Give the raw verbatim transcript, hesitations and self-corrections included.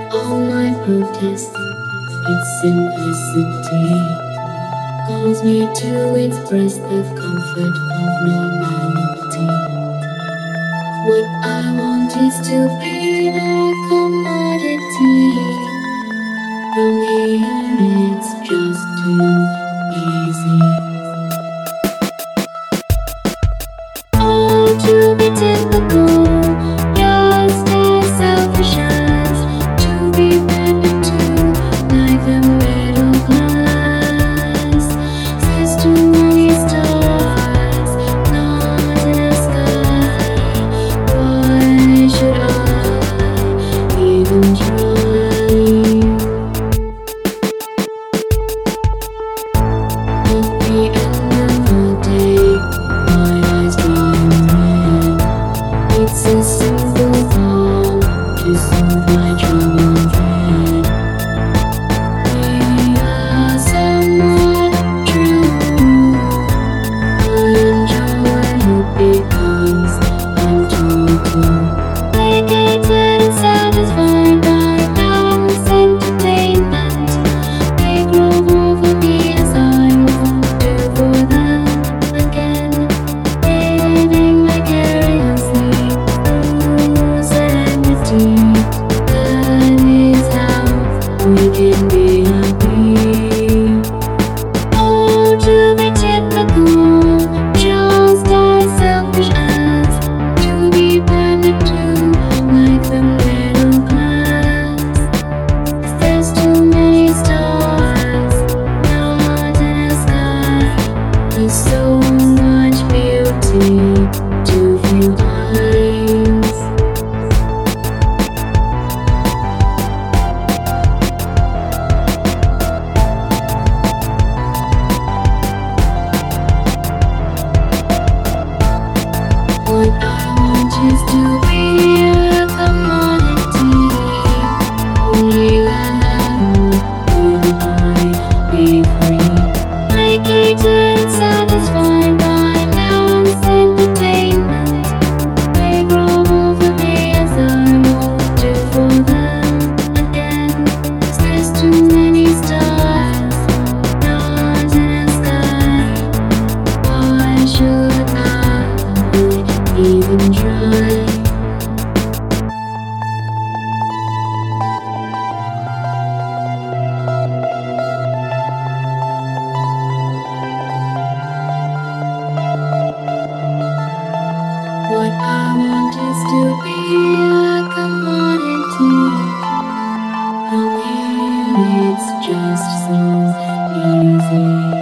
All my protest, its simplicity calls me to express the comfort of normality. What I want is to be a commodity. From here it's just too easy. All to be typical, just as selfish as to be bended to like the middle class. Says too many stars, not in the sky. Why should I even try? At the end of the day, my eyes dry red. It's a simple thought to soothe my troubled head. We are somewhat true. I enjoy it because I'm told to. Placated and satisfied by mouse entertainment. They grow over me as I won't do for them again. Living vicariously through serenity. That is how we can be happy. Oh, to be typical, just as selfish as to be blended to like the middle class. There's too many stars, not in the sky. There's so much beauty to view eyes. What I want is to be a commodity. Only then will I be free. Placated and satisfied by mouse entertainment. They grow over me as I won't do for them again. There's too many stars, not in the sky. Why should I even try? What I want is to be a commodity. From here it's just so easy.